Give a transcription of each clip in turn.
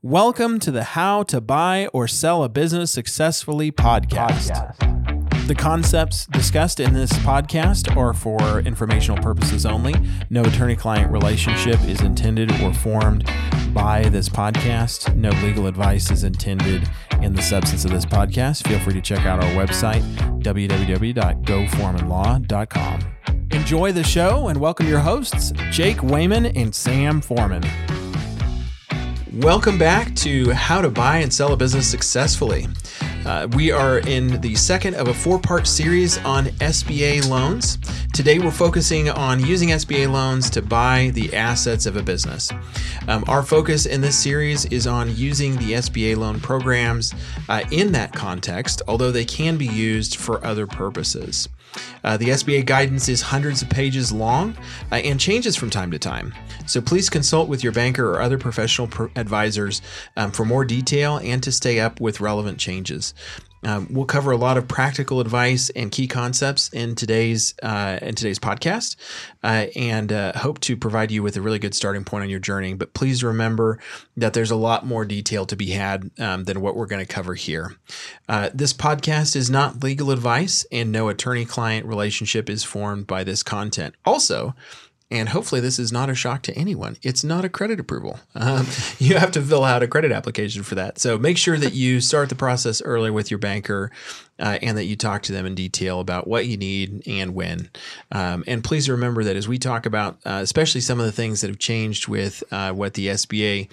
Welcome to the How to Buy or Sell a Business Successfully podcast. The concepts discussed in this podcast are for informational purposes only. No attorney-client relationship is intended or formed by this podcast. No legal advice is intended in the substance of this podcast. Feel free to check out our website, www.goforemanlaw.com. Enjoy the show and welcome your hosts, Jake Wayman and Sam Foreman. Welcome back to How to Buy and Sell a Business Successfully. We are in the second of a four-part series on SBA loans. Today we're focusing on using SBA loans to buy the assets of a business. Our focus in this series is on using the SBA loan programs in that context, although they can be used for other purposes. The SBA guidance is hundreds of pages long and changes from time to time. So please consult with your banker or other professional advisors for more detail and to stay up with relevant changes. We'll cover a lot of practical advice and key concepts in today's podcast, and hope to provide you with a really good starting point on your journey. But please remember that there's a lot more detail to be had than what we're going to cover here. This podcast is not legal advice, and no attorney-client relationship is formed by this content. Also, and hopefully this is not a shock to anyone, it's not a credit approval. You have to fill out a credit application for that. So make sure that you start the process early with your banker and that you talk to them in detail about what you need and when. And please remember that as we talk about, especially some of the things that have changed with what the SBA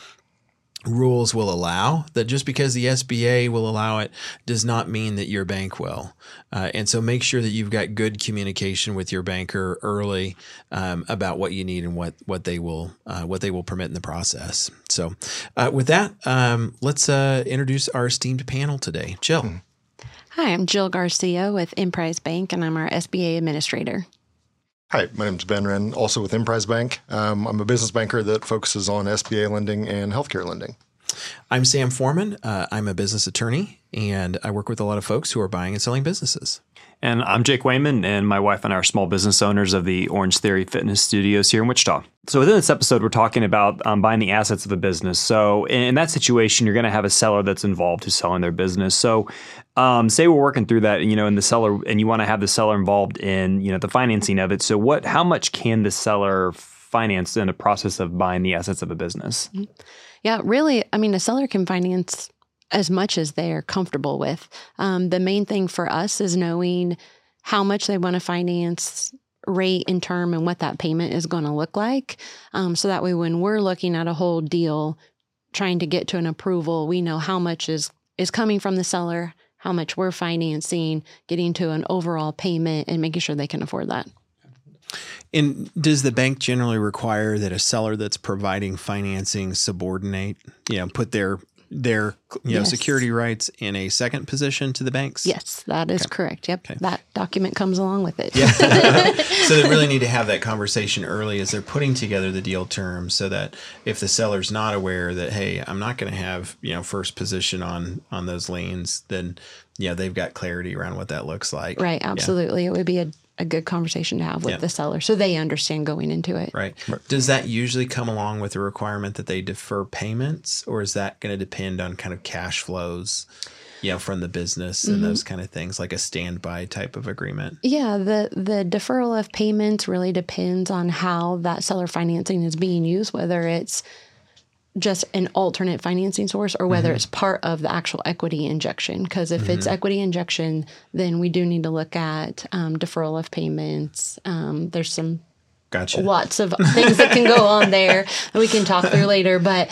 rules will allow, that just because the SBA will allow it does not mean that your bank will. And so make sure that you've got good communication with your banker early about what you need and what they will permit in the process. So with that, let's introduce our esteemed panel today. Jill. Hi, I'm Jill Garcia with Emprise Bank, and I'm our SBA administrator. Hi, my name is Ben Wren, also with Emprise Bank. I'm a business banker that focuses on SBA lending and healthcare lending. I'm Sam Foreman. I'm a business attorney, and I work with a lot of folks who are buying and selling businesses. And I'm Jake Wayman, and my wife and I are small business owners of the Orange Theory Fitness Studios here in Wichita. So within this episode, we're talking about buying the assets of a business. So in that situation, you're going to have a seller that's involved who's selling their business. So say we're working through that, in the seller, and you want to have the seller involved in, the financing of it. So how much can the seller finance in the process of buying the assets of a business? Yeah, really, a seller can finance as much as they're comfortable with. The main thing for us is knowing how much they want to finance, rate and term, and what that payment is going to look like. So that way, when we're looking at a whole deal, trying to get to an approval, we know how much is coming from the seller, how much we're financing, getting to an overall payment, and making sure they can afford that. And does the bank generally require that a seller that's providing financing subordinate, put their Yes. security rights in a second position to the banks? Yes, that is correct. Yep. Okay. That document comes along with it. Yeah. So they really need to have that conversation early as they're putting together the deal terms, so that if the seller's not aware that, hey, I'm not going to have, first position on those liens, then they've got clarity around what that looks like. Right. Absolutely. Yeah. It would be a good conversation to have with the seller so they understand going into it. Right. Does that usually come along with the requirement that they defer payments, or is that going to depend on kind of cash flows, from the business and those kind of things, like a standby type of agreement? Yeah, the deferral of payments really depends on how that seller financing is being used, whether it's just an alternate financing source or whether it's part of the actual equity injection. Because if it's equity injection, then we do need to look at deferral of payments. There's some lots of things that can go on there that we can talk through later. But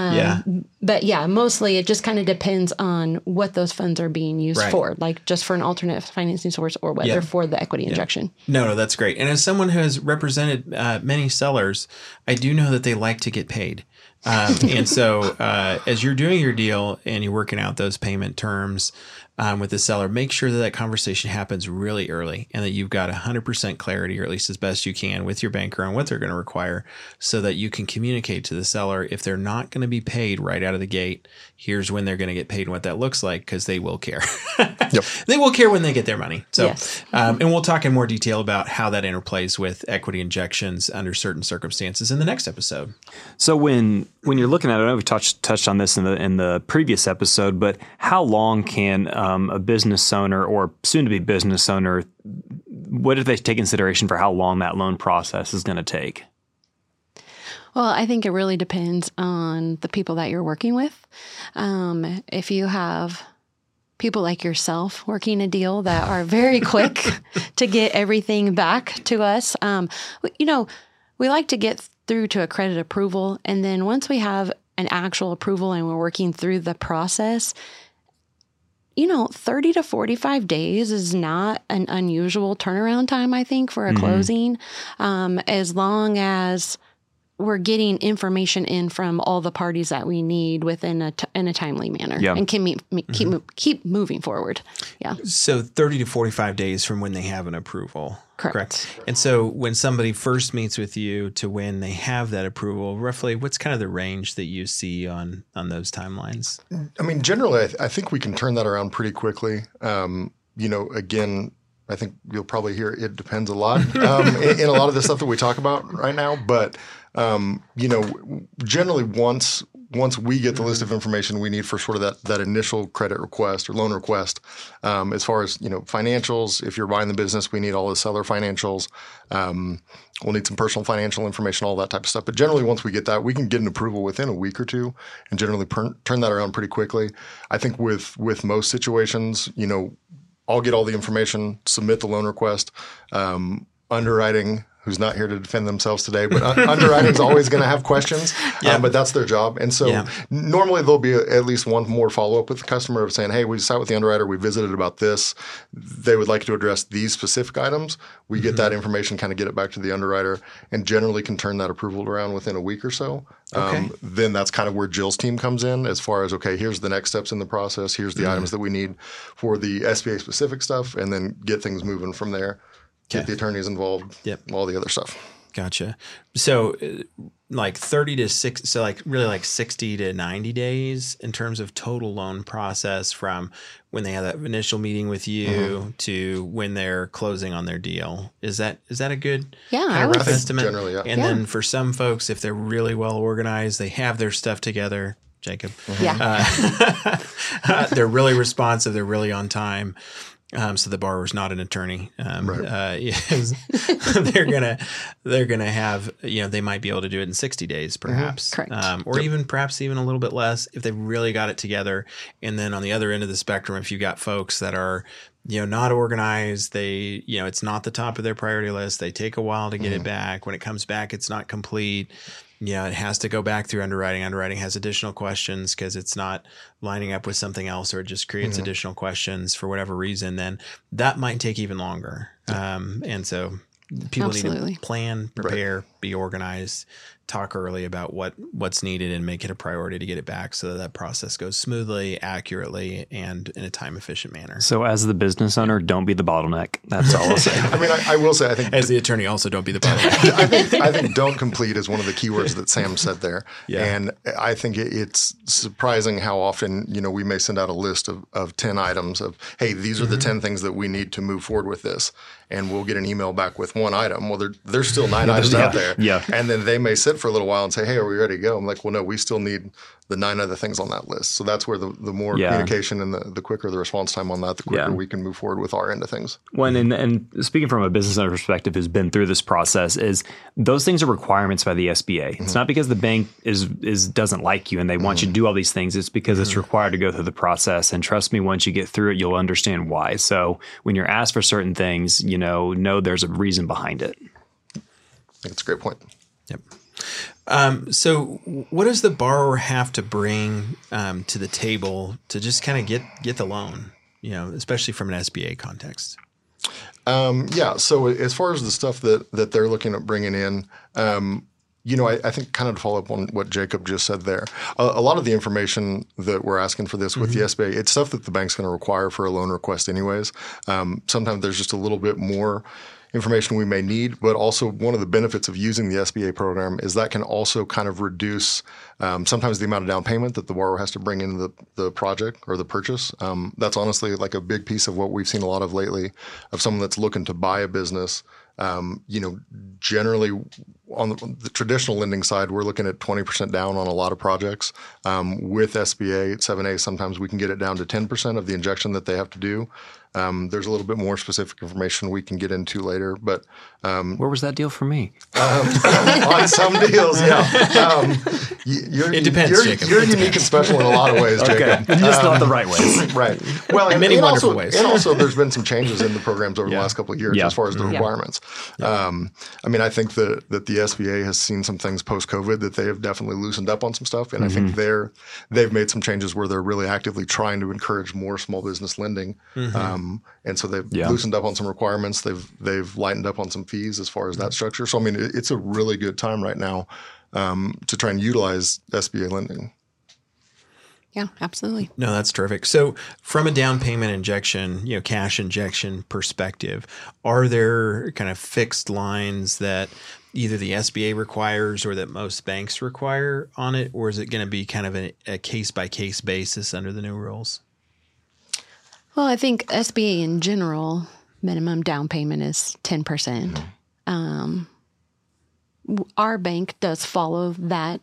mostly it just kind of depends on what those funds are being used for, like just for an alternate financing source or whether for the equity injection. No, that's great. And as someone who has represented many sellers, I do know that they like to get paid. And so as you're doing your deal and you're working out those payment terms, with the seller, make sure that that conversation happens really early and that you've got 100% clarity, or at least as best you can, with your banker on what they're going to require, so that you can communicate to the seller if they're not going to be paid right out of the gate. Here's when they're going to get paid and what that looks like, because they will care. Yep. They will care when they get their money. So, Yes. and we'll talk in more detail about how that interplays with equity injections under certain circumstances in the next episode. So when you're looking at it, I know we touched on this in the previous episode, but how long can a business owner or soon-to-be business owner, what do they take consideration for how long that loan process is going to take? Well, I think it really depends on the people that you're working with. If you have people like yourself working a deal that are very quick to get everything back to us, we like to get through to a credit approval. And then once we have an actual approval and we're working through the process, 30 to 45 days is not an unusual turnaround time, I think, for a closing, as long as we're getting information in from all the parties that we need within in a timely manner, and can keep moving forward. Yeah. So 30 to 45 days from when they have an approval. Correct. And so when somebody first meets with you to when they have that approval, roughly what's kind of the range that you see on those timelines? I mean, generally, I think we can turn that around pretty quickly. Again, I think you'll probably hear it depends a lot in a lot of the stuff that we talk about right now. But, generally once we get the list of information we need for sort of that initial credit request or loan request, as far as, financials, if you're buying the business, we need all the seller financials. We'll need some personal financial information, all that type of stuff. But generally, once we get that, we can get an approval within a week or two and generally turn that around pretty quickly. I think with most situations, I'll get all the information, submit the loan request, underwriting, who's not here to defend themselves today, but underwriting is always going to have questions, but that's their job. And so normally there'll be at least one more follow-up with the customer of saying, hey, we sat with the underwriter, we visited about this. They would like to address these specific items. We get that information, kind of get it back to the underwriter, and generally can turn that approval around within a week or so. Okay. Then that's kind of where Jill's team comes in as far as, okay, here's the next steps in the process. Here's the items that we need for the SBA specific stuff, and then get things moving from there. Get the attorneys involved, all the other stuff. Gotcha. So like 30 to 6, so like really like 60 to 90 days in terms of total loan process from when they have that initial meeting with you to when they're closing on their deal. Is that a good kind of rough estimate? Generally, yeah. And then for some folks, if they're really well organized, they have their stuff together, Jacob. They're really responsive. They're really on time. So the borrower's not an attorney. They're gonna have, they might be able to do it in 60 days, perhaps, Correct. or even perhaps even a little bit less if they really got it together. And then on the other end of the spectrum, if you've got folks that are, not organized, they, it's not the top of their priority list. They take a while to get it back. When it comes back, it's not complete. It has to go back through underwriting. Underwriting has additional questions because it's not lining up with something else, or it just creates additional questions for whatever reason. Then that might take even longer. And so people need to plan, prepare, be organized, talk early about what's needed, and make it a priority to get it back so that process goes smoothly, accurately, and in a time efficient manner. So as the business owner, don't be the bottleneck. That's all I'll say. I mean, I will say, I think as the attorney, also don't be the bottleneck. I think don't complete is one of the keywords that Sam said there. Yeah. And I think it's surprising how often, we may send out a list of 10 items of, hey, these are the 10 things that we need to move forward with this. And we'll get an email back with one item. Well, there's still 9 items out there. Yeah. And then they may sit for a little while and say, hey, are we ready to go? I'm like, well, no, we still need the 9 other things on that list. So that's where the more communication and the quicker the response time on that, the quicker we can move forward with our end of things. And speaking from a business owner perspective who's been through this process, is those things are requirements by the SBA. It's not because the bank is doesn't like you and they want you to do all these things. It's because it's required to go through the process. And trust me, once you get through it, you'll understand why. So when you're asked for certain things, know there's a reason behind it. I think it's a great point. Yep. So what does the borrower have to bring to the table to just kind of get the loan, especially from an SBA context? So as far as the stuff that they're looking at bringing in, I think kind of to follow up on what Jacob just said there, a lot of the information that we're asking for this with the SBA, it's stuff that the bank's going to require for a loan request anyways. Sometimes there's just a little bit more information we may need, but also one of the benefits of using the SBA program is that can also kind of reduce sometimes the amount of down payment that the borrower has to bring into the project or the purchase. That's honestly like a big piece of what we've seen a lot of lately of someone that's looking to buy a business. Generally on the traditional lending side, we're looking at 20% down on a lot of projects. With SBA 7A, sometimes we can get it down to 10% of the injection that they have to do. There's a little bit more specific information we can get into later, but where was that deal for me? On some deals, yeah. It depends, Jacob. You're unique and special in a lot of ways, Jacob. Just not the right ways. Right. Well, in many wonderful ways. And also, there's been some changes in the programs over the last couple of years as far as the requirements. I think that the SBA has seen some things post-COVID that they have definitely loosened up on some stuff, and I think they've made some changes where they're really actively trying to encourage more small business lending. And so they've loosened up on some requirements. They've lightened up on some fees as far as that structure. So, it's a really good time right now to try and utilize SBA lending. Yeah, absolutely. No, that's terrific. So from a down payment injection, cash injection perspective, are there kind of fixed lines that either the SBA requires or that most banks require on it? Or is it going to be kind of a case-by-case basis under the new rules? Well, I think SBA in general, minimum down payment is 10%. Our bank does follow that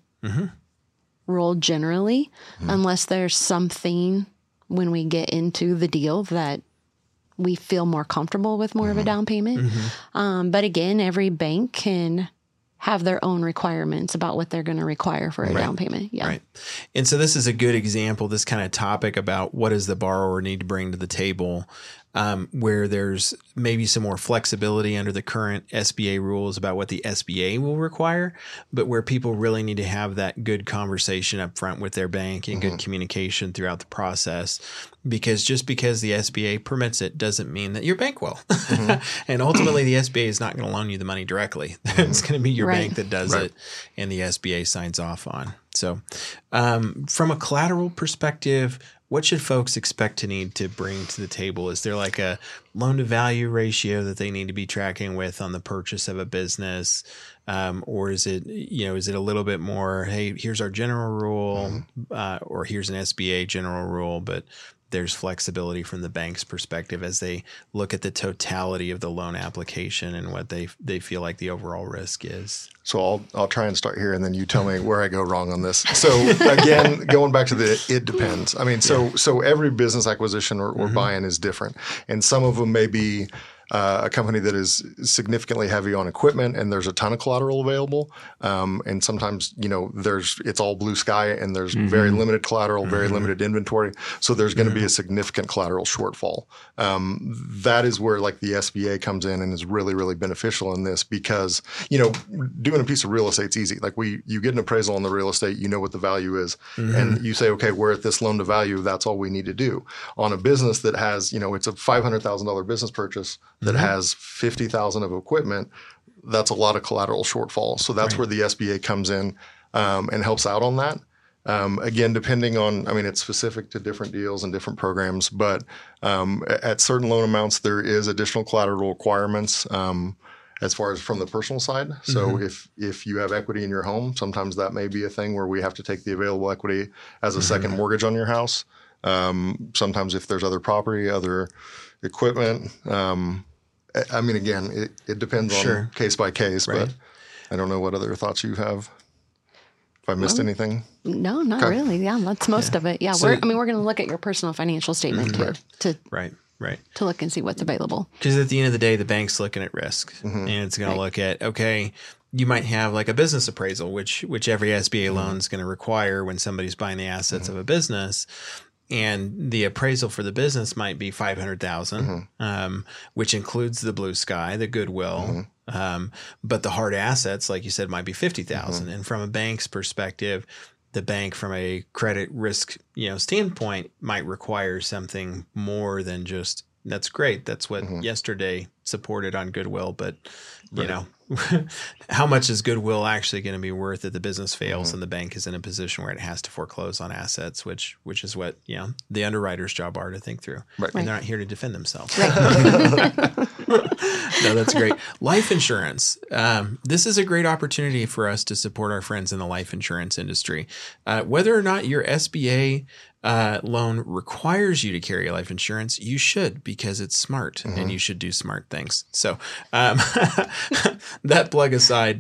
rule generally, unless there's something when we get into the deal that we feel more comfortable with more of a down payment. But again, every bank can have their own requirements about what they're going to require for a down payment. Yeah. Right. And so this is a good example, this kind of topic about what does the borrower need to bring to the table, where there's maybe some more flexibility under the current SBA rules about what the SBA will require, but where people really need to have that good conversation up front with their bank and good communication throughout the process. Because just because the SBA permits it doesn't mean that your bank will. And ultimately, the SBA is not going to loan you the money directly. It's going to be your bank that does it, and the SBA signs off on. So from a collateral perspective, what should folks expect to need to bring to the table? Is there like a loan to value ratio that they need to be tracking with on the purchase of a business? Or is it, is it a little bit more, hey, here's our general rule, or here's an SBA general rule, but there's flexibility from the bank's perspective as they look at the totality of the loan application and what they feel like the overall risk is. So I'll try and start here, and then you tell me where I go wrong on this. So again, going back to it depends. So every business acquisition or buy-in is different, and some of them may be a company that is significantly heavy on equipment and there's a ton of collateral available. And sometimes, it's all blue sky and there's very limited collateral, very limited inventory. So there's going to be a significant collateral shortfall. That is where like the SBA comes in and is really, really beneficial in this because, doing a piece of real estate's easy. Like you get an appraisal on the real estate, you know what the value is, and you say, okay, we're at this loan to value. That's all we need to do. On a business that has, it's a $500,000 business purchase that has $50,000 of equipment, that's a lot of collateral shortfall. So that's where the SBA comes in and helps out on that. Again, depending on, it's specific to different deals and different programs, but at certain loan amounts, there is additional collateral requirements as far as from the personal side. So if you have equity in your home, sometimes that may be a thing where we have to take the available equity as a second mortgage on your house. Sometimes if there's other property, other equipment, again, it depends on case by case, but I don't know what other thoughts you have. If I missed anything? No, not really. Yeah, that's most of it. Yeah, so, we're going to look at your personal financial statement to look and see what's available. Because at the end of the day, the bank's looking at risk, and it's going to look at, okay, you might have like a business appraisal, which every SBA loan is going to require when somebody's buying the assets of a business. And the appraisal for the business might be $500,000, which includes the blue sky, the goodwill. But the hard assets, like you said, might be $50,000. And from a bank's perspective, the bank from a credit risk, standpoint might require something more than just, that's great. That's what yesterday supported on goodwill, but you know, how much is goodwill actually going to be worth if the business fails and the bank is in a position where it has to foreclose on assets, which is what, you know, the underwriter's job are to think through. Right. And they're not here to defend themselves. Right. No, that's great. Life insurance. This is a great opportunity for us to support our friends in the life insurance industry. Whether or not your SBA loan requires you to carry life insurance, you should, because it's smart and you should do smart things. So that plug aside,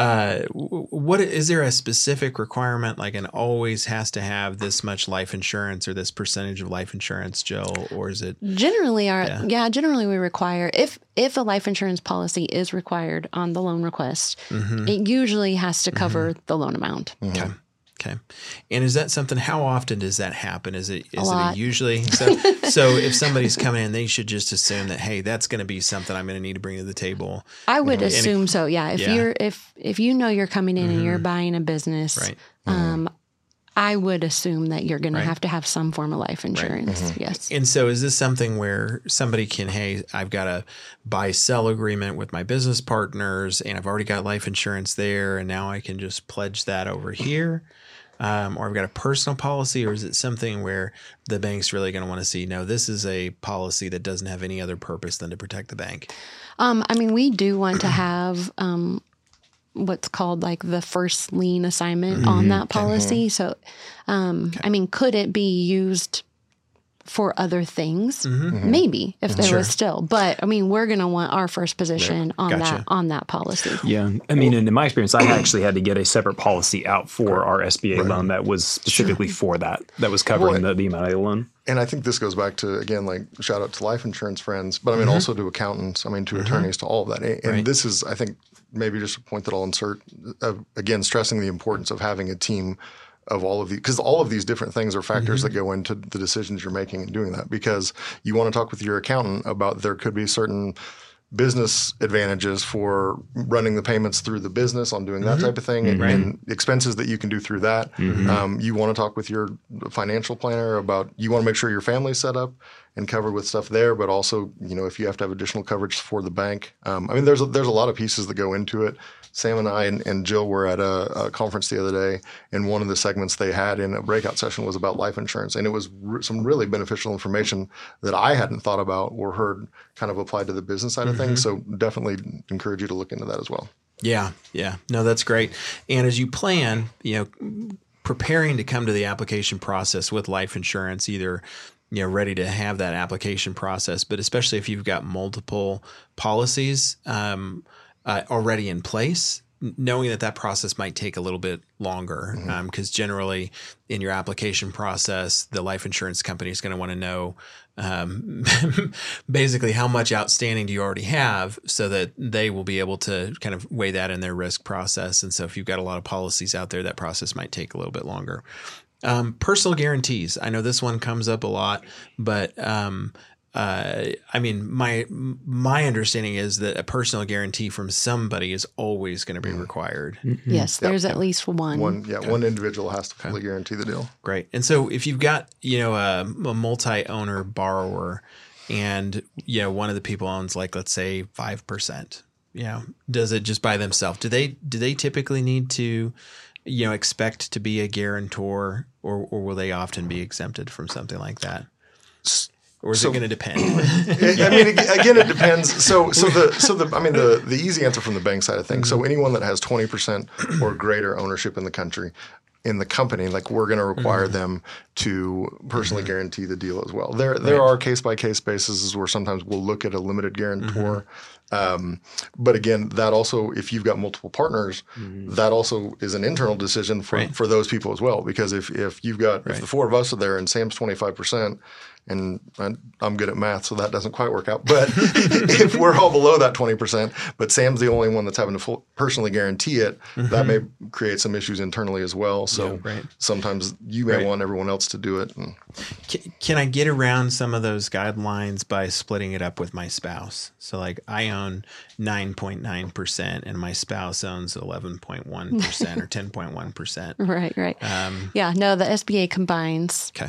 what is there a specific requirement, like an always has to have this much life insurance or this percentage of life insurance, Jill, or is it? Generally, generally we require, if a life insurance policy is required on the loan request, it usually has to cover the loan amount. Okay. And is that something, how often does that happen? Is it lot. usually? So if somebody's coming in, they should just assume that, hey, that's going to be something I'm going to need to bring to the table. I would assume so. Yeah. If you know you're coming in and you're buying a business, Right. I would assume that you're going to have some form of life insurance. Yes. And so is this something where somebody can, hey, I've got a buy-sell agreement with my business partners and I've already got life insurance there and now I can just pledge that over here? Or I've got a personal policy, or is it something where the bank's really going to want to see, no, this is a policy that doesn't have any other purpose than to protect the bank? I mean, we do want to have what's called like the first lien assignment on that policy. So, I mean, could it be used for other things? Maybe, if there was still. But I mean, we're going to want our first position on that policy. Yeah. I mean, in my experience, I actually had to get a separate policy out for our SBA loan that was specifically for that was covering the amount of the loan. And I think this goes back to, again, like shout out to life insurance friends, but I mean also to accountants, I mean to attorneys, to all of that. And this is, I think, maybe just a point that I'll insert, again, stressing the importance of having a team of all of these, because all of these different things are factors that go into the decisions you're making and doing that, because you want to talk with your accountant about there could be certain business advantages for running the payments through the business on doing that type of thing and expenses that you can do through that. You want to talk with your financial planner about, you want to make sure your family's set up and covered with stuff there, but also, you know, if you have to have additional coverage for the bank. I mean, there's a lot of pieces that go into it. Sam and I and Jill were at a conference the other day, and one of the segments they had in a breakout session was about life insurance. And it was some really beneficial information that I hadn't thought about or heard kind of applied to the business side of things. So definitely encourage you to look into that as well. Yeah. No, that's great. And as you plan, you know, preparing to come to the application process with life insurance, either, you know, ready to have that application process, but especially if you've got multiple policies already in place, knowing that process might take a little bit longer, because generally in your application process, the life insurance company is going to want to know basically how much outstanding do you already have, so that they will be able to kind of weigh that in their risk process. And so if you've got a lot of policies out there, that process might take a little bit longer. Personal guarantees. I know this one comes up a lot, but I mean, my understanding is that a personal guarantee from somebody is always going to be required. Yes, there's at least one. One individual has to fully guarantee the deal. Great. And so if you've got, you know, a multi-owner borrower, and, you know, one of the people owns, like, let's say 5%, you know, does it just by themselves? Do they typically need to, you know, expect to be a guarantor, or will they often be exempted from something like that? Or is it going to depend? I mean, again, it depends. The easy answer from the bank side of things. So anyone that has 20% or greater ownership in the company, like, we're going to require them to personally guarantee the deal as well. There are case by case basis where sometimes we'll look at a limited guarantor. But again, that also, if you've got multiple partners, that also is an internal decision for those people as well. Because if you've got, if the four of us are there and Sam's 25%, and I'm good at math, so that doesn't quite work out. But if we're all below that 20%, but Sam's the only one that's having to personally guarantee it, that may create some issues internally as well. So sometimes you may want everyone else to do it. Can I get around some of those guidelines by splitting it up with my spouse? So, like, I own 9.9% and my spouse owns 11.1% or 10.1%. Right. The SBA combines. Okay.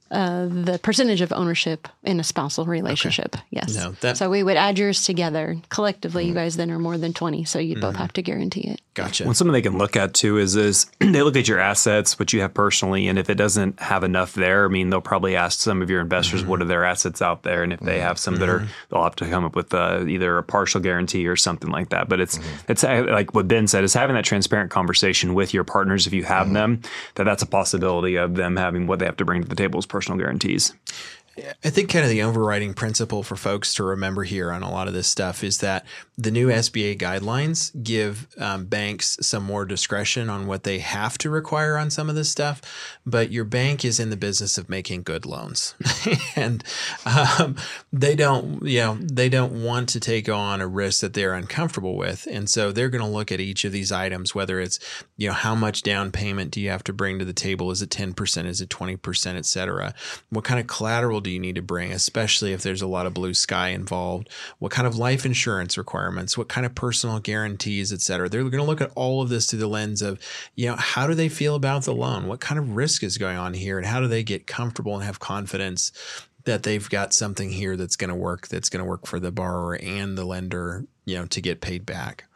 the percentage of ownership in a spousal relationship. Okay. Yes. No, so we would add yours together. Collectively, you guys then are more than 20, so you'd both have to guarantee it. Gotcha. Well, something they can look at too is they look at your assets, what you have personally, and if it doesn't have enough there, I mean, they'll probably ask some of your investors what are their assets out there, and if they have some that are, they'll have to come up with either a partial guarantee or something like that. But it's like what Ben said, is having that transparent conversation with your partners if you have them, that's a possibility of them having what they have to bring to the table as personal guarantees. I think kind of the overriding principle for folks to remember here on a lot of this stuff is that the new SBA guidelines give banks some more discretion on what they have to require on some of this stuff, but your bank is in the business of making good loans, and they don't want to take on a risk that they're uncomfortable with, and so they're going to look at each of these items, whether it's how much down payment do you have to bring to the table? Is it 10%? Is it 20%? Et cetera. What kind of collateral do you need to bring, especially if there's a lot of blue sky involved? What kind of life insurance requirements? What kind of personal guarantees, et cetera? They're going to look at all of this through the lens of, how do they feel about the loan? What kind of risk is going on here? And how do they get comfortable and have confidence that they've got something here that's going to work for the borrower and the lender, to get paid back?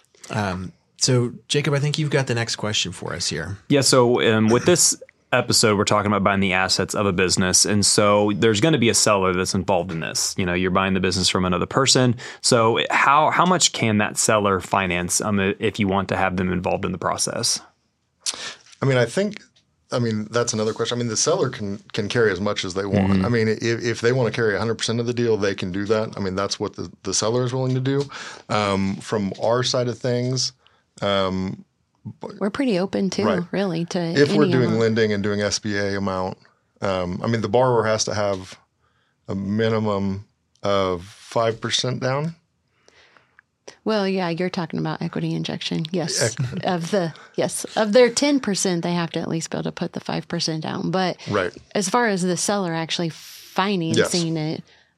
So Jacob, I think you've got the next question for us here. Yeah. So with this episode, we're talking about buying the assets of a business. And so there's going to be a seller that's involved in this. You're buying the business from another person. So how much can that seller finance if you want to have them involved in the process? I mean, that's another question. I mean, the seller can carry as much as they want. I mean, if they want to carry 100% of the deal, they can do that. I mean, that's what the seller is willing to do. From our side of things, we're pretty open too, really, to if we're doing lending and doing SBA amount. The borrower has to have a minimum of 5% down. Well, yeah, you're talking about equity injection. Yes, of their 10%, they have to at least be able to put the 5% down. But as far as the seller actually financing it,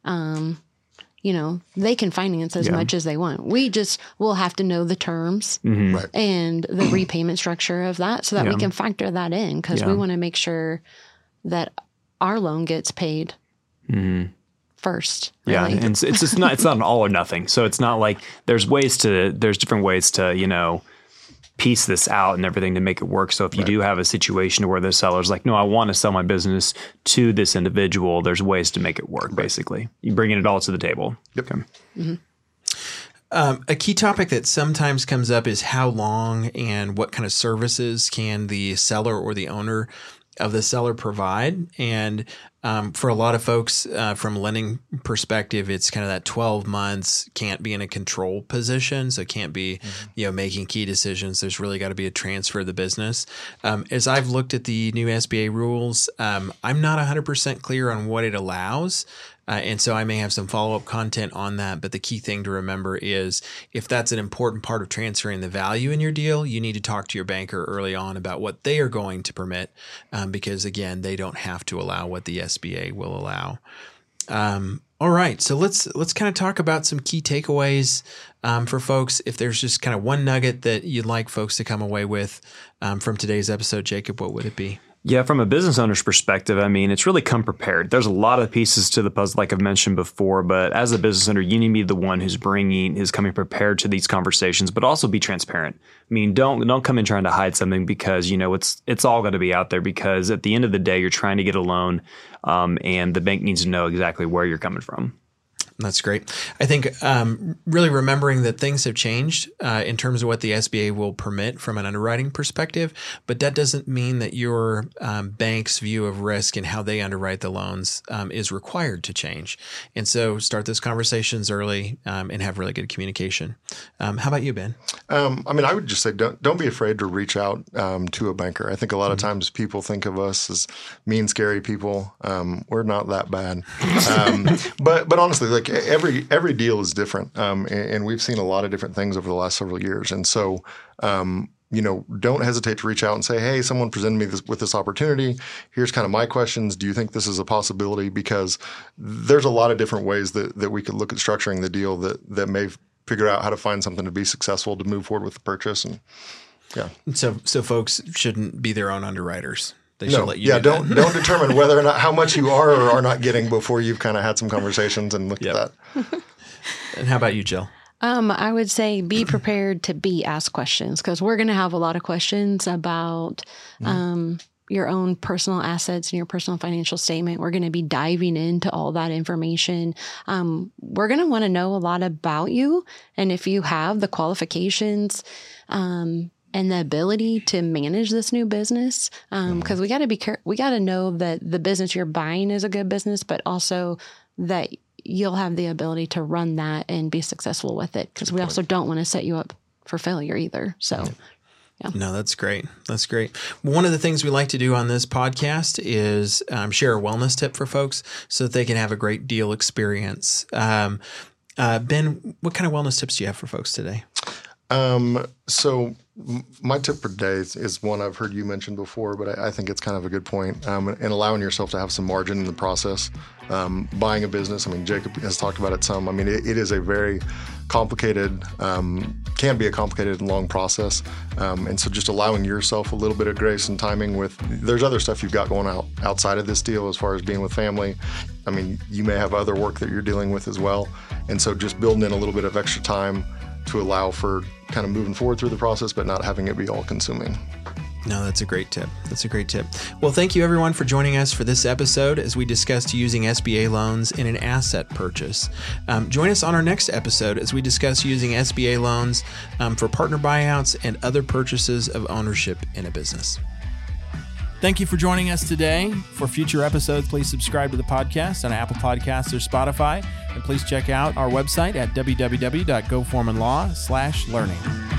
they can finance as much as they want. We'll have to know the terms and the repayment structure of that so that we can factor that in, because we want to make sure that our loan gets paid first. Really. Yeah, and it's not an all or nothing. So it's not like there's different ways to piece this out and everything to make it work. So if you do have a situation where the seller's like, no, I want to sell my business to this individual, there's ways to make it work, basically. You're bringing it all to the table. Yep. Okay. A key topic that sometimes comes up is how long and what kind of services can the seller or the owner of the seller provide. And for a lot of folks, from a lending perspective, it's kind of that 12 months, can't be in a control position. So can't be, making key decisions. There's really got to be a transfer of the business. As I've looked at the new SBA rules, I'm not 100% clear on what it allows. And so I may have some follow-up content on that. But the key thing to remember is if that's an important part of transferring the value in your deal, you need to talk to your banker early on about what they are going to permit, because, again, they don't have to allow what the SBA will allow. All right. So let's kind of talk about some key takeaways for folks. If there's just kind of one nugget that you'd like folks to come away with from today's episode, Jacob, what would it be? Yeah, from a business owner's perspective, it's really come prepared. There's a lot of pieces to the puzzle, like I've mentioned before, but as a business owner, you need to be the one who's coming prepared to these conversations, but also be transparent. Don't come in trying to hide something, because, it's all going to be out there, because at the end of the day, you're trying to get a loan, and the bank needs to know exactly where you're coming from. That's great. I think really remembering that things have changed in terms of what the SBA will permit from an underwriting perspective, but that doesn't mean that your bank's view of risk and how they underwrite the loans is required to change. And so start those conversations early and have really good communication. How about you, Ben? I would just say don't be afraid to reach out to a banker. I think a lot of times people think of us as mean, scary people. We're not that bad. But honestly, like every deal is different, and we've seen a lot of different things over the last several years. And so, don't hesitate to reach out and say, hey, someone presented me with this opportunity. Here's kind of my questions. Do you think this is a possibility? Because there's a lot of different ways that we could look at structuring the deal that may figure out how to find something to be successful to move forward with the purchase. And yeah. So folks shouldn't be their own underwriters. They should let you do don't that. don't determine whether or not how much you are or are not getting before you've kind of had some conversations and looked at that. And how about you, Jill? I would say be prepared to be asked questions, because we're going to have a lot of questions about your own personal assets and your personal financial statement. We're going to be diving into all that information. We're going to want to know a lot about you, and if you have the qualifications and the ability to manage this new business, because we got to be we got to know that the business you're buying is a good business, but also that you'll have the ability to run that and be successful with it, because we also don't want to set you up for failure either. So, yeah. No, that's great. That's great. One of the things we like to do on this podcast is share a wellness tip for folks so that they can have a great deal experience. Ben, what kind of wellness tips do you have for folks today? So my tip for today is one I've heard you mention before, but I think it's kind of a good point. And allowing yourself to have some margin in the process. Buying a business, I mean, Jacob has talked about it some. I mean, it is a very complicated, can be a complicated and long process. And so just allowing yourself a little bit of grace and timing there's other stuff you've got going outside of this deal as far as being with family. I mean, you may have other work that you're dealing with as well. And so just building in a little bit of extra time to allow for kind of moving forward through the process, but not having it be all consuming. No, that's a great tip. That's a great tip. Well, thank you everyone for joining us for this episode as we discussed using SBA loans in an asset purchase. Join us on our next episode as we discuss using SBA loans for partner buyouts and other purchases of ownership in a business. Thank you for joining us today. For future episodes, please subscribe to the podcast on Apple Podcasts or Spotify. And please check out our website at www.goforemanlaw.com/learning.